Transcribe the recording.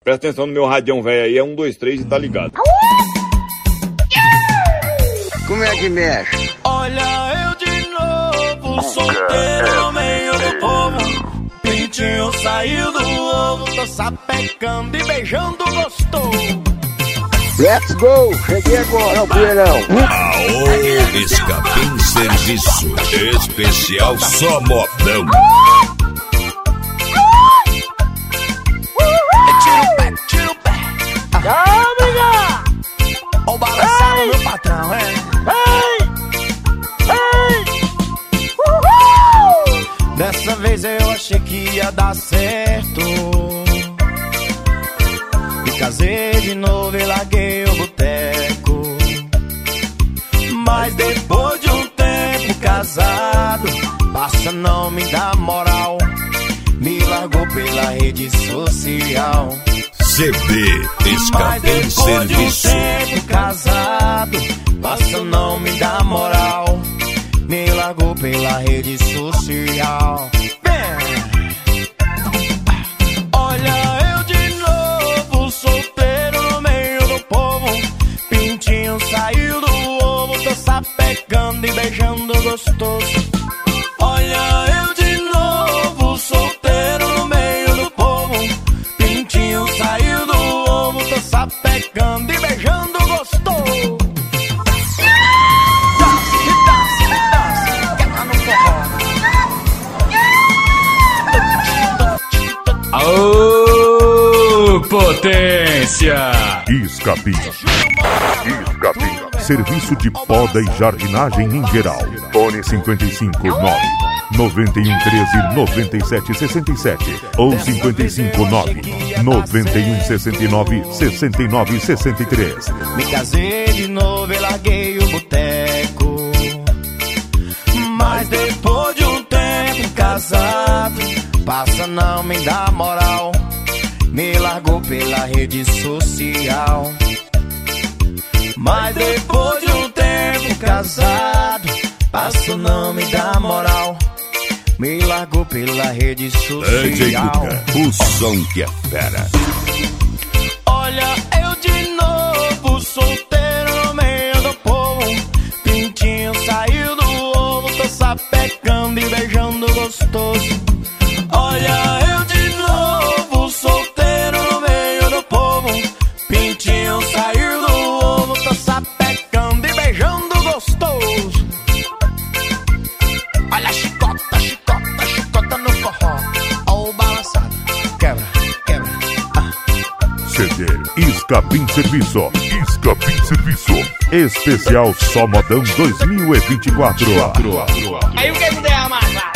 Presta atenção no meu radião velho aí, é 1, 2, 3 e tá ligado. Como é que mexe? Olha eu de novo, solteiro no meio do povo. Pintinho saiu do ovo, tô sapecando e beijando gostoso. Let's go! Cheguei agora, o Bueirão. Aô, Escapim Serviço Especial Só Modão. Tira o pé. Ó o balançado, meu patrão, Dessa vez eu achei que ia dar certo. Me casei de novo e larguei o boteco. Mas depois de um tempo casado, passa não me dá moral. Me largou pela rede social. CB Escapim Serviço. De um tempo casado, passa não me dá moral. Me largou pela rede social. Olha eu de novo, solteiro no meio do povo. Pintinho saiu do ovo, tô sapecando e beijando gostoso. Olha eu de novo, solteiro no meio do povo. Pintinho saiu do ovo, tô sapecando e beijando gostoso. Aô, potência! Escapim. Serviço de poda e jardinagem em geral. Fone 559 9113 9767 ou 559 9169 6963. Me casei de novo e larguei o boteco. Mas depois de um tempo casado, passa não me dá moral. Me largou pela rede social. Mas depois de um tempo casado, passa não me dá moral. Me largou pela rede social. DJ Cuca, o som que é fera. Olha eu de novo, solteiro no meio do povo. Pintinho saiu do ovo, tô sapecando e beijando gostoso. Olha eu de novo, solteiro no meio do povo. Pintinho saiu do ovo, tô sapecando e beijando gostoso. Olha a chicota, chicota, chicota no forró. Ó o balançado, quebra, quebra. CD Escapim Serviço. Escapim Serviço. Especial Só Modão 2024. Aí o que der a massa?